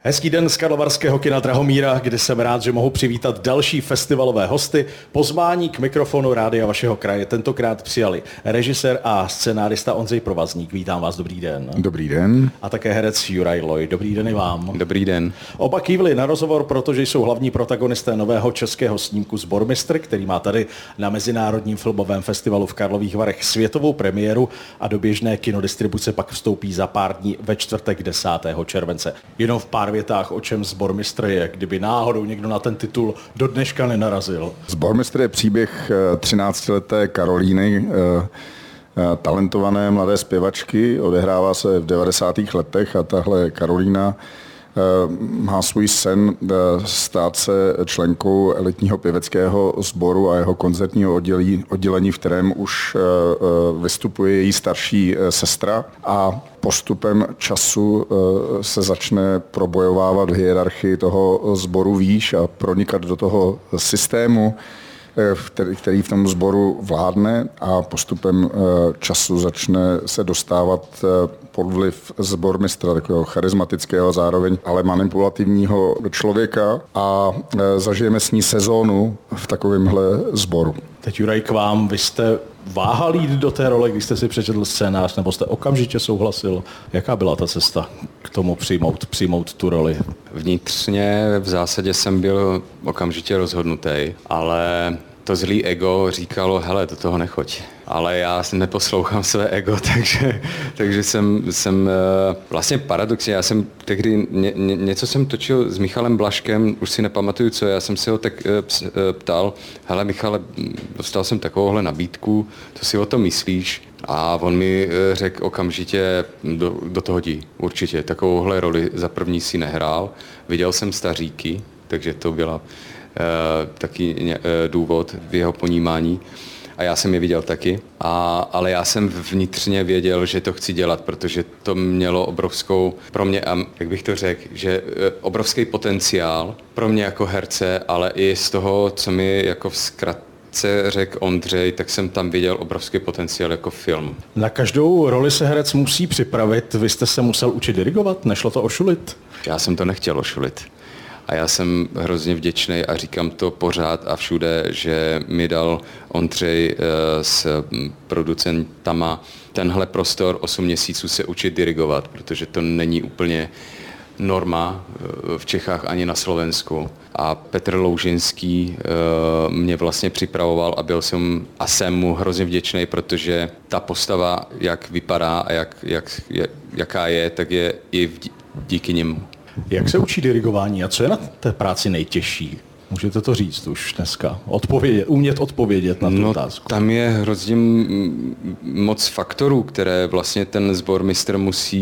Hezký den z karlovarského kina Drahomíra, kde jsem rád, že mohu přivítat další festivalové hosty. Pozvání k mikrofonu Rádia vašeho kraje tentokrát přijali režisér a scenárista Ondřej Provazník. Vítám vás, dobrý den. Dobrý den. A také herec Juraj Loj. Dobrý den i vám. Dobrý den. Oba kývli na rozhovor, protože jsou hlavní protagonisté nového českého snímku Sbormistr, který má tady na Mezinárodním filmovém festivalu v Karlových Varech světovou premiéru a do běžné kinodistribuce pak vstoupí za pár dní ve čtvrtek 10. července. Jenom v pár větách, o čem Sbormistr je, kdyby náhodou někdo na ten titul do dneška nenarazil. Sbormistr je příběh 13leté Karolíny, talentované mladé zpěvačky, odehrává se v 90. letech a tahle Karolína má svůj sen stát se členkou elitního pěveckého sboru a jeho koncertního oddělení, v kterém už vystupuje její starší sestra, a postupem času se začne probojovávat v hierarchii toho sboru výš a pronikat do toho systému, který v tom sboru vládne, a postupem času začne se dostávat pod vliv sbormistra, takového charismatického, zároveň ale manipulativního člověka, a zažijeme s ní sezónu v takovémhle sboru. Teď Juraj, k vám, vy jste váhal jít do té role, když jste si přečetl scénář, nebo jste okamžitě souhlasil? Jaká byla ta cesta k tomu přijmout tu roli? Vnitřně v zásadě jsem byl okamžitě rozhodnutý, ale to zlý ego říkalo, hele, do toho nechoď. Ale já neposlouchám své ego, takže jsem vlastně paradoxně, já jsem tehdy něco jsem točil s Michalem Blažkem, už si nepamatuju co, já jsem se ho tak ptal, hele Michale, dostal jsem takovouhle nabídku, co si o tom myslíš? A on mi řekl okamžitě, do toho jdi, určitě, takovouhle roli za první si nehrál, viděl jsem Staříky, takže to byla taky důvod v jeho ponímání. A já jsem je viděl taky, ale já jsem vnitřně věděl, že to chci dělat, protože to mělo obrovskou, pro mě, jak bych to řekl, že obrovský potenciál pro mě jako herce, ale i z toho, co mi jako v zkratce řekl Ondřej, tak jsem tam viděl obrovský potenciál jako film. Na každou roli se herec musí připravit, vy jste se musel učit dirigovat, nešlo to ošulit? Já jsem to nechtěl ošulit. A já jsem hrozně vděčný a říkám to pořád a všude, že mi dal Ondřej s producentama tenhle prostor 8 měsíců se učit dirigovat, protože to není úplně norma v Čechách ani na Slovensku. A Petr Loužinský mě vlastně připravoval a jsem mu hrozně vděčný, protože ta postava, jak vypadá a jaká je, tak je i díky němu. Jak se učí dirigování a co je na té práci nejtěžší? Můžete to říct už dneska? Umět odpovědět na tu otázku. Tam je hrozně moc faktorů, které vlastně ten sbormistr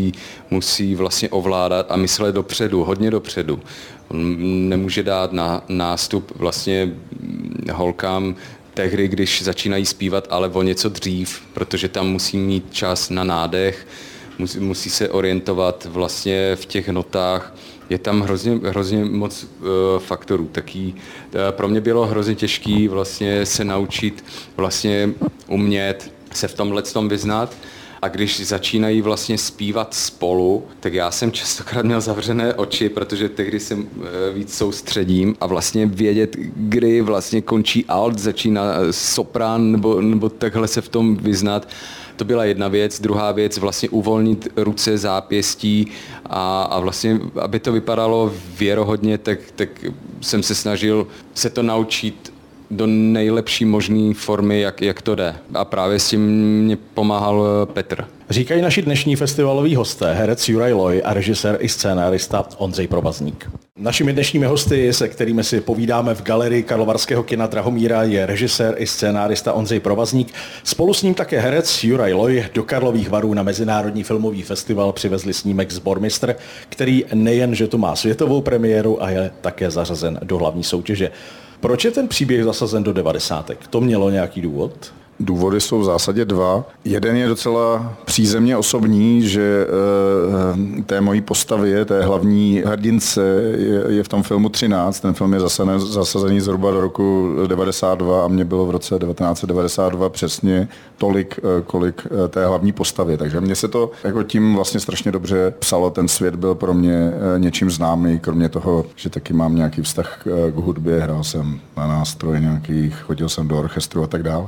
musí vlastně ovládat a myslet dopředu, hodně dopředu. On nemůže dát nástup vlastně holkám tehdy, když začínají zpívat, ale o něco dřív, protože tam musí mít čas na nádech, musí se orientovat vlastně v těch notách. Je tam hrozně moc faktorů. Pro mě bylo hrozně těžké vlastně se naučit vlastně umět se v tomhletom vyznat. A když začínají vlastně zpívat spolu, tak já jsem častokrát měl zavřené oči, protože tehdy se víc soustředím a vlastně vědět, kdy vlastně končí alt, začíná soprán nebo takhle se v tom vyznat. To byla jedna věc. Druhá věc, vlastně uvolnit ruce, zápěstí a vlastně, aby to vypadalo věrohodně, tak jsem se snažil se to naučit do nejlepší možné formy, jak to jde. A právě s tím mě pomáhal Petr. Říkají naši dnešní festivaloví hosté, herec Juraj Loj a režisér i scénárista Ondřej Provazník. Našimi dnešními hosty, se kterými si povídáme v galerii karlovarského kina Drahomíra, je režisér i scénárista Ondřej Provazník. Spolu s ním také herec Juraj Loj. Do Karlových Varů na Mezinárodní filmový festival přivezli snímek Sbormistr, který nejen, že tu má světovou premiéru a je také zařazen do hlavní soutěže. Proč je ten příběh zasazen do 90? To mělo nějaký důvod? důvody jsou v zásadě dva. Jeden je docela přízemně osobní, že té mojí postavě, té hlavní hrdince je v tom filmu 13. Ten film je zasazený zhruba do roku 92 a mě bylo v roce 1992 přesně tolik, kolik té hlavní postavy. Takže mně se to jako tím vlastně strašně dobře psalo. Ten svět byl pro mě něčím známý, kromě toho, že taky mám nějaký vztah k hudbě, hrál jsem na nástroje nějakých, chodil jsem do orchestru a tak dále.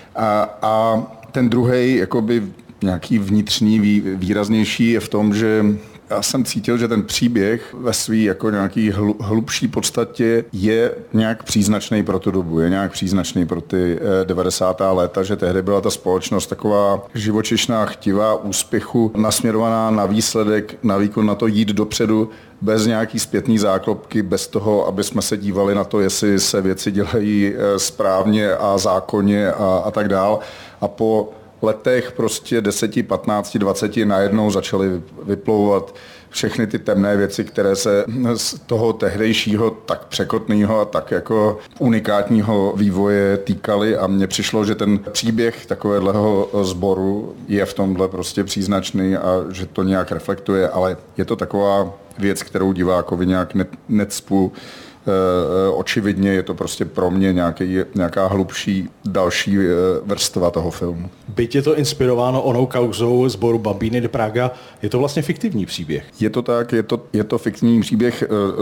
A ten druhej, jakoby nějaký vnitřní, výraznější je v tom, že já jsem cítil, že ten příběh ve svý jako nějaký hlubší podstatě je nějak příznačný pro tu dobu, je nějak příznačný pro ty 90. léta, že tehdy byla ta společnost taková živočišná, chtivá, úspěchu, nasměrovaná na výsledek, na výkon, na to jít dopředu, bez nějaký zpětný záklopky, bez toho, aby jsme se dívali na to, jestli se věci dělají správně a zákonně a tak dál. A po letech prostě 10, 15, 20 najednou začaly vyplouvat všechny ty temné věci, které se z toho tehdejšího tak překotného a tak jako unikátního vývoje týkaly a mně přišlo, že ten příběh takového sboru je v tomhle prostě příznačný a že to nějak reflektuje, ale je to taková věc, kterou divákovi nějak necpu. Očividně je to prostě pro mě nějaká hlubší další vrstva toho filmu. Byť je to inspirováno onou kauzou sboru Bambini di Praga, je to vlastně fiktivní příběh. Je to tak, je to fiktivní příběh.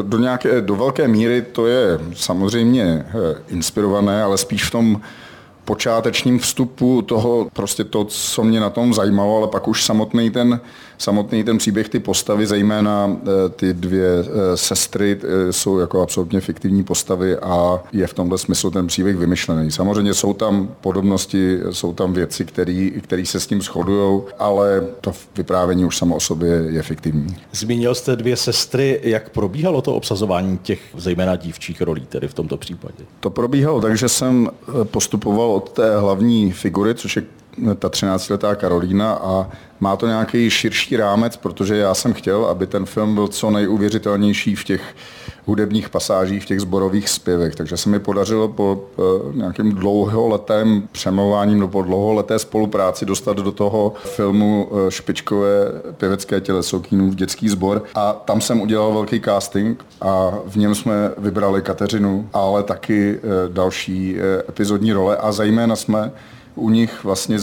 Do velké míry to je samozřejmě inspirované, ale spíš v tom počátečním vstupu toho, prostě to, co mě na tom zajímalo, ale pak už samotný ten příběh, ty postavy, zejména ty dvě sestry, jsou jako absolutně fiktivní postavy a je v tomhle smyslu ten příběh vymyšlený. Samozřejmě jsou tam podobnosti, jsou tam věci, které se s tím shodujou, ale to vyprávění už samo o sobě je fiktivní. Zmínil jste dvě sestry, jak probíhalo to obsazování těch zejména dívčích rolí, tedy v tomto případě? To probíhalo tak, že jsem postupoval od té hlavní figury, což je ta 13letá Karolína a má to nějaký širší rámec, protože já jsem chtěl, aby ten film byl co nejuvěřitelnější v těch hudebních pasážích, v těch sborových zpěvech. Takže se mi podařilo po nějakým dlouholetém přemlouváním nebo po dlouholeté spolupráci dostat do toho filmu špičkové pěvecké těleso Kínův dětský sbor a tam jsem udělal velký casting a v něm jsme vybrali Kateřinu, ale taky další epizodní role a zejména jsme u nich vlastně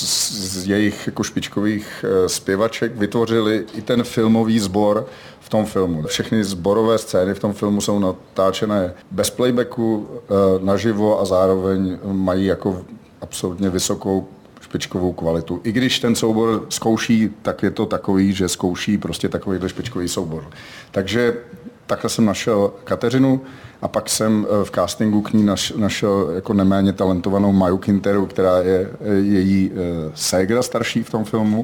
z jejich jako špičkových zpěvaček vytvořili i ten filmový sbor v tom filmu. Všechny sborové scény v tom filmu jsou natáčené bez playbacku, naživo a zároveň mají jako absolutně vysokou špičkovou kvalitu. I když ten soubor zkouší, tak je to takový, že zkouší prostě takovýhle špičkový soubor. Takže takhle jsem našel Kateřinu a pak jsem v castingu k ní našel jako neméně talentovanou Maju Kinteru, která je její ségra starší v tom filmu.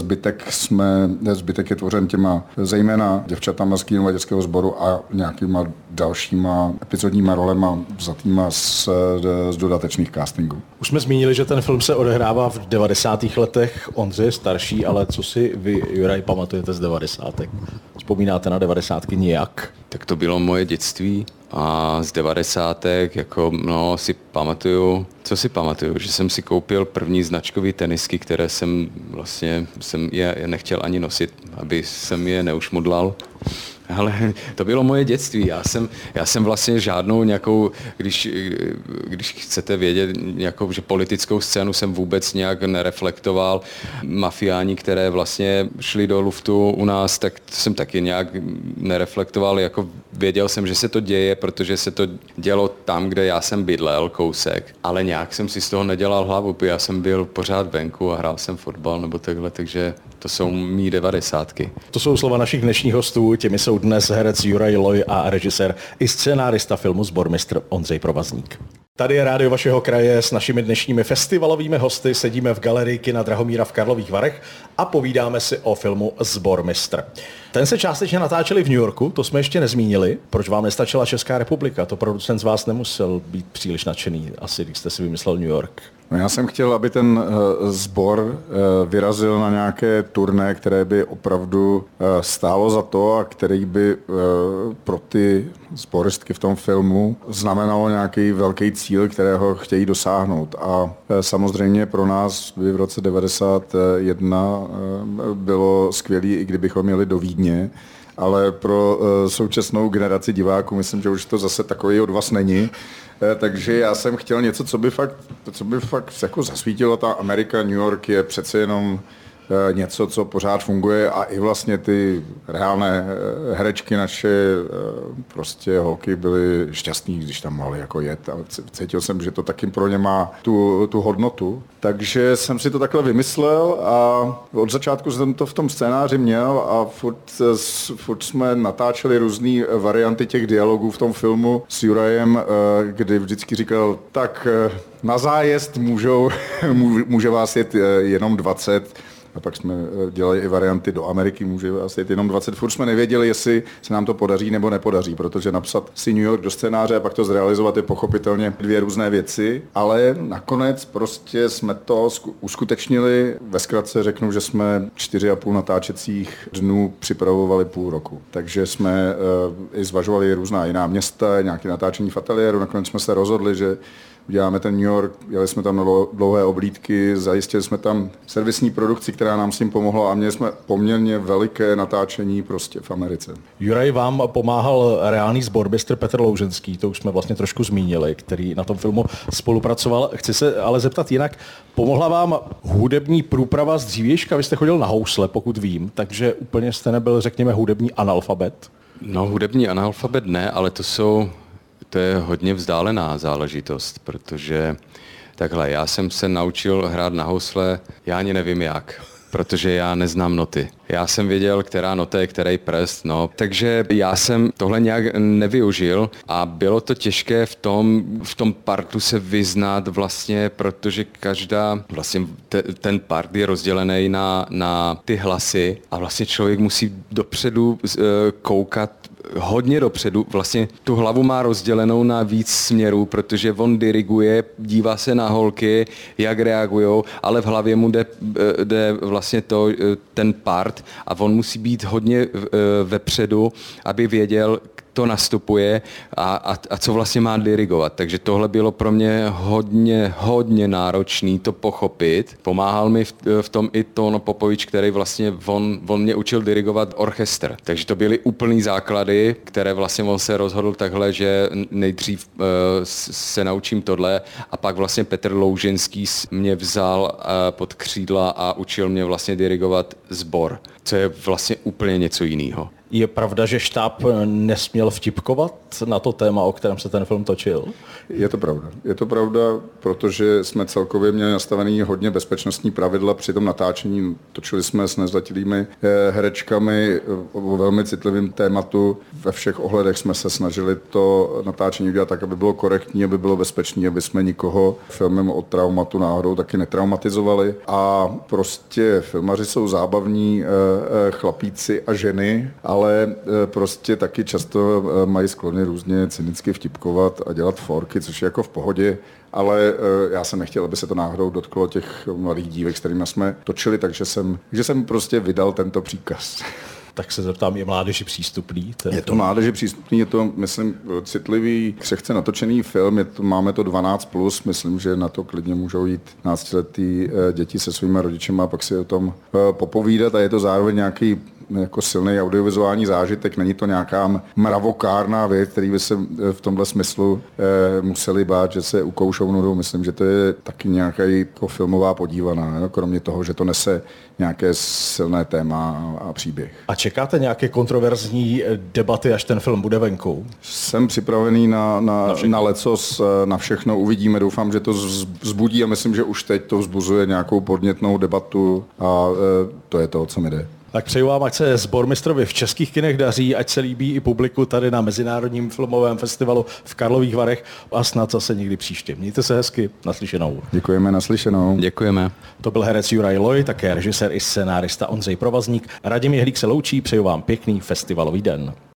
Zbytek je tvořen těma zejména děvčatama z Kínova dětského sboru a nějakýma dalšíma epizodníma rolema vzatýma z dodatečných castingů. Už jsme zmínili, že ten film se odehrává v 90. letech. Ondřej je starší, ale co si vy, Juraj, pamatujete z 90. Vzpomínáte na 90. nijak? Tak to bylo moje dětství a z 90. jako si pamatuju, že jsem si koupil první značkový tenisky, které jsem je nechtěl ani nosit, aby jsem je neušmudlal. Ale to bylo moje dětství. Já jsem vlastně žádnou nějakou, když chcete vědět, nějakou, že politickou scénu jsem vůbec nějak nereflektoval. Mafiáni, které vlastně šli do luftu u nás, tak to jsem taky nějak nereflektoval. Jako věděl jsem, že se to děje, protože se to dělo tam, kde já jsem bydlel, kousek. Ale nějak jsem si z toho nedělal hlavu. Já jsem byl pořád venku a hrál jsem fotbal nebo takhle, takže to jsou mý 90. To jsou slova našich dnešních hostů, těmi jsou dnes herec Juraj Loj a režisér i scénárista filmu Sbormistr Ondřej Provazník. Tady je rádio vašeho kraje s našimi dnešními festivalovými hosty, sedíme v galerii kina Drahomíra v Karlových Varech a povídáme si o filmu Sbormistr. Ten se částečně natáčeli v New Yorku, to jsme ještě nezmínili. Proč vám nestačila Česká republika? To producent z vás nemusel být příliš nadšený, asi když jste si vymyslel New York. No já jsem chtěl, aby ten sbor vyrazil na nějaké turné, které by opravdu stálo za to a který by pro ty sboristky v tom filmu znamenalo nějaký velký cíl, kterého chtějí dosáhnout. A samozřejmě pro nás by v roce 1991 bylo skvělý, i kdybychom jeli do Vídně, ale pro současnou generaci diváků myslím, že už to zase takový odvaz není. Takže já jsem chtěl něco, co by fakt jako zasvítilo. Ta Amerika, New York je přece jenom něco, co pořád funguje a i vlastně ty reálné herečky naše prostě holky byly šťastný, když tam mohly jako jet a cítil jsem, že to taky pro ně má tu hodnotu. Takže jsem si to takhle vymyslel a od začátku jsem to v tom scénáři měl a furt jsme natáčeli různé varianty těch dialogů v tom filmu s Jurajem, kdy vždycky říkal, tak na zájezd může vás jet jenom 20. A pak jsme dělali i varianty do Ameriky, může asi jít jenom 20. Furt jsme nevěděli, jestli se nám to podaří nebo nepodaří, protože napsat si New York do scénáře a pak to zrealizovat je pochopitelně dvě různé věci, ale nakonec prostě jsme to uskutečnili. Ve zkratce řeknu, že jsme 4,5 natáčecích dnů připravovali půl roku. Takže jsme i zvažovali různá jiná města, nějaké natáčení v ateliéru, nakonec jsme se rozhodli, že uděláme ten New York, jeli jsme tam na dlouhé oblídky, zajistili jsme tam servisní produkci, která nám s tím pomohla a měli jsme poměrně veliké natáčení prostě v Americe. Juraj, vám pomáhal reálný sbormistr Petr Louženský, to už jsme vlastně trošku zmínili, který na tom filmu spolupracoval. Chci se ale zeptat jinak, pomohla vám hudební průprava z dřívějška? Vy jste chodil na housle, pokud vím, takže úplně jste nebyl, řekněme, hudební analfabet? No, hudební analfabet ne, ale to je hodně vzdálená záležitost, protože takhle, já jsem se naučil hrát na housle, já ani nevím jak, protože já neznám noty. Já jsem věděl, která nota je, který prst, no. Takže já jsem tohle nějak nevyužil a bylo to těžké v tom partu se vyznat vlastně, protože ten part je rozdělený na ty hlasy a vlastně člověk musí dopředu koukat hodně dopředu, vlastně tu hlavu má rozdělenou na víc směrů, protože on diriguje, dívá se na holky, jak reagujou, ale v hlavě mu jde vlastně ten part a on musí být hodně vepředu, aby věděl, to nastupuje a co vlastně má dirigovat. Takže tohle bylo pro mě hodně náročný to pochopit. Pomáhal mi v tom i Tono Popovič, který vlastně on mě učil dirigovat orchestr. Takže to byly úplný základy, které vlastně on se rozhodl takhle, že nejdřív se naučím tohle a pak vlastně Petr Louženský mě vzal pod křídla a učil mě vlastně dirigovat sbor, co je vlastně úplně něco jiného. Je pravda, že štáb nesměl vtipkovat na to téma, o kterém se ten film točil? Je to pravda. Je to pravda, protože jsme celkově měli nastavený hodně bezpečnostní pravidla při tom natáčení. Točili jsme s nezletilými herečkami o velmi citlivém tématu. Ve všech ohledech jsme se snažili to natáčení udělat tak, aby bylo korektní, aby bylo bezpečné, aby jsme nikoho filmem od traumatu náhodou taky netraumatizovali. A prostě filmaři jsou zábavní chlapíci a ženy, ale prostě taky často mají sklony různě cynicky vtipkovat a dělat forky, což je jako v pohodě, ale já jsem nechtěl, aby se to náhodou dotklo těch mladých dívek, s kterými jsme točili, takže jsem prostě vydal tento příkaz. Tak se zeptám, je mládeži přístupný? Je to mládeži přístupný, je to, myslím, citlivý, křehce natočený film, máme to 12+, myslím, že na to klidně můžou jít 12letý děti se svými rodičema a pak si o tom popovídat a je to zároveň nějaký jako silný audiovizuální zážitek, není to nějaká mravokárná věc, který by se v tomhle smyslu museli bát, že se ukoušou nudou. Myslím, že to je taky nějaká jako filmová podívaná, jo? Kromě toho, že to nese nějaké silné téma a příběh. A čekáte nějaké kontroverzní debaty, až ten film bude venku? Jsem připravený na lecos, na všechno, uvidíme, doufám, že to vzbudí a myslím, že už teď to vzbuzuje nějakou podnětnou debatu a to je to, o co mi jde. Tak přeju vám, ať se Sbormistrovi v českých kinech daří, ať se líbí i publiku tady na Mezinárodním filmovém festivalu v Karlových Varech a snad zase někdy příště. Mějte se hezky, naslyšenou. Děkujeme, naslyšenou. Děkujeme. To byl herec Juraj Loj, také režisér i scénárista Ondřej Provazník. Radim Jehlík se loučí, přeju vám pěkný festivalový den.